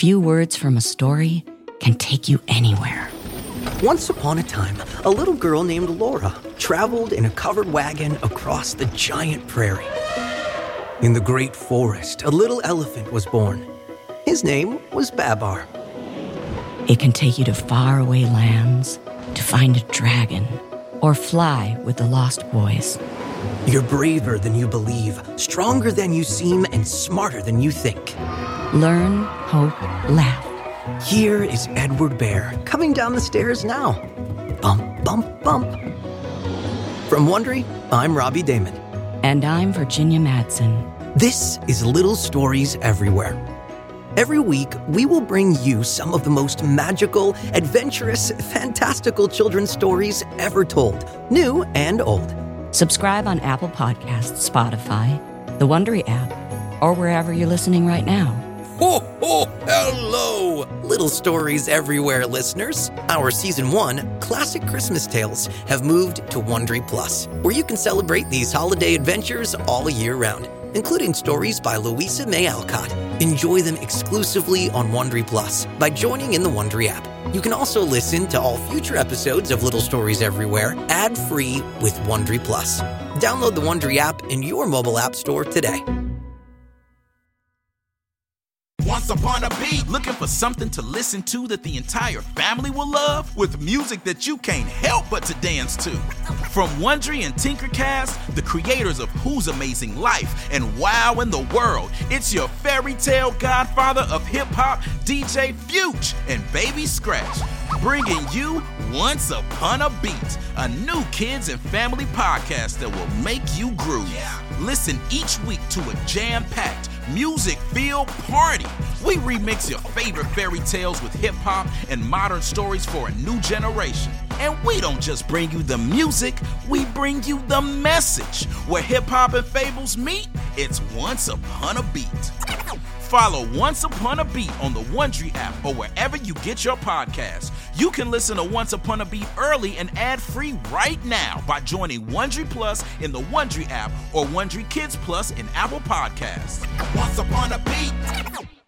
few words from a story can take you anywhere. Once upon a time, a little girl named Laura traveled in a covered wagon across the giant prairie. In the great forest, a little elephant was born. His name was Babar. It can take you to faraway lands, to find a dragon, or fly with the Lost Boys. You're braver than you believe, stronger than you seem, and smarter than you think. Learn, hope, laugh. Here is Edward Bear coming down the stairs now. Bump, bump, bump. From Wondery, I'm Robbie Damon. And I'm Virginia Madsen. This is Little Stories Everywhere. Every week, we will bring you some of the most magical, adventurous, fantastical children's stories ever told, new and old. Subscribe on Apple Podcasts, Spotify, the Wondery app, or wherever you're listening right now. Ho, ho, hello, Little Stories Everywhere listeners. Our Season 1 Classic Christmas Tales have moved to Wondery Plus, where you can celebrate these holiday adventures all year round, including stories by Louisa May Alcott. Enjoy them exclusively on Wondery Plus by joining in the Wondery app. You can also listen to all future episodes of Little Stories Everywhere ad-free with Wondery Plus. Download the Wondery app in your mobile app store today. Once upon a beat, looking for something to listen to that the entire family will love, with music that you can't help but to dance to. From Wondery and Tinkercast, the creators of Who's Amazing Life and Wow in the World, it's your fairy tale godfather of hip-hop, DJ Fuge and Baby Scratch, bringing you Once Upon a Beat, a new kids and family podcast that will make you groove. Listen each week to a jam-packed, music-filled party. We remix your favorite fairy tales with hip-hop and modern stories for a new generation. And we don't just bring you the music, we bring you the message. Where hip-hop and fables meet, it's Once Upon a Beat. Follow Once Upon a Beat on the Wondery app or wherever you get your podcasts. You can listen to Once Upon a Beat early and ad-free right now by joining Wondery Plus in the Wondery app or Wondery Kids Plus in Apple Podcasts. Once Upon a Beat.